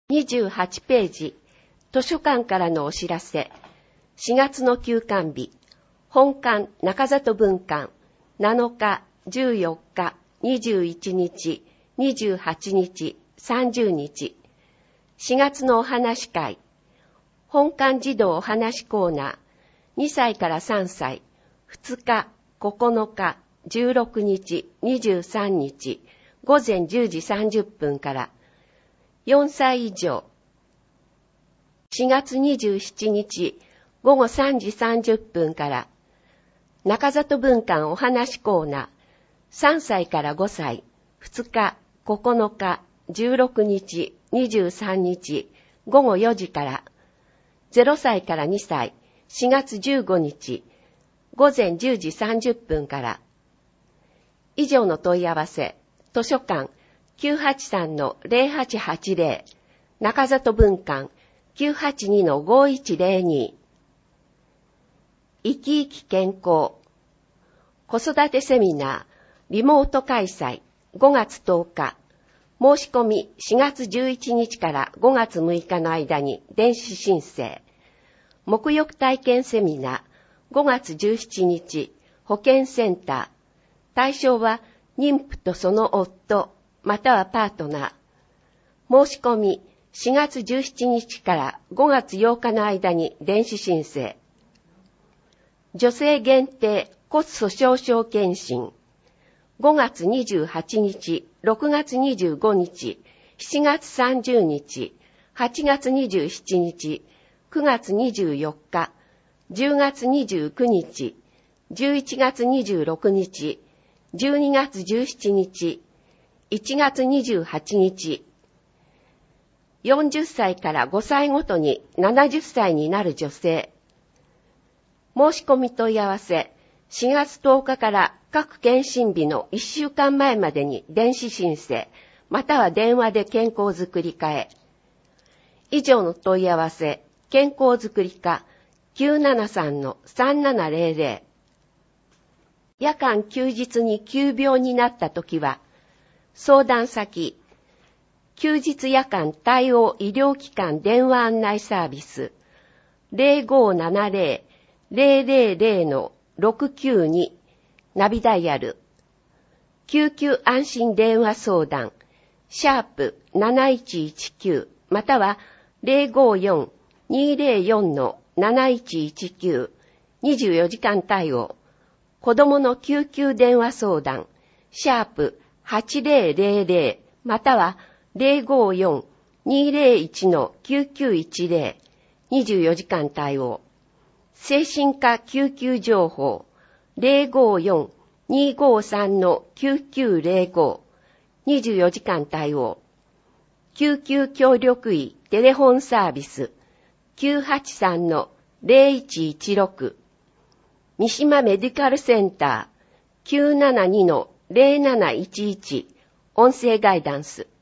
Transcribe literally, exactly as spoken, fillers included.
にじゅうはちページ、図書館からのお知らせ。しがつの休館日、本館中里分館、なのか、じゅうよっか、にじゅういちにち、にじゅうはちにち、さんじゅうにち。しがつのお話会、本館児童お話コーナー、にさいからさんさい、ふつか、ここのか、じゅうろくにち、にじゅうさんにち、ごぜんじゅうじさんじゅっぷんから、よんさい以上、しがつにじゅうしちにち、ごごさんじさんじゅっぷんから、中里分館お話コーナー、さんさいからごさい、ふつか、ここのか、じゅうろくにち、にじゅうさんにち、ごごよじから、ゼロさいからにさい、しがつじゅうごにち、ごぜんじゅうじさんじゅっぷんから。以上の問い合わせ、図書館 きゅうはちさんのぜろはちはちぜろ、中里分館 きゅうはちにのごいちぜろに。生き生き健康。子育てセミナー、リモート開催、ごがつとおか。申し込みしがつじゅういちにちからごがつむいかの間に電子申請。沐浴体験セミナー、ごがつじゅうしちにち、保健センター。対象は妊婦とその夫、またはパートナー。申し込みしがつじゅうしちにちからごがつようかの間に電子申請。女性限定骨粗鬆症検診。ごがつにじゅうはちにち、ろくがつにじゅうごにち、しちがつさんじゅうにち、はちがつにじゅうしちにち、くがつにじゅうよっか、じゅうがつにじゅうくにち、じゅういちがつにじゅうろくにち、じゅうにがつじゅうしちにち、いちがつにじゅうはちにち。よんじゅっさいからごさいごとにななじゅっさいになる女性。申し込み問い合わせ、しがつとおかから各検診日のいっしゅうかんまえまでに電子申請、または電話で健康づくり課へ。以上の問い合わせ、健康づくり課 きゅうななさんのさんななぜろぜろ。夜間休日に急病になったときは、相談先、休日夜間対応医療機関電話案内サービス ぜろごななぜろ ぜろぜろぜろ ろくきゅうに ナビダイヤル、救急安心電話相談、シャープなないちいちきゅうまたはぜろごよん にぜろよん なないちいちきゅう、にじゅうよじかん対応、子供の救急電話相談、シャープはちぜろぜろぜろまたはぜろごよん にぜろいち きゅうきゅういちぜろ、にじゅうよじかん対応。精神科救急情報、ぜろごよん にごさん きゅうきゅうぜろご、にじゅうよじかん対応。救急協力医テレフォンサービス、きゅうはちさんのぜろいちいちろく。三島メディカルセンター、きゅうななにのぜろなないちいち、音声ガイダンス。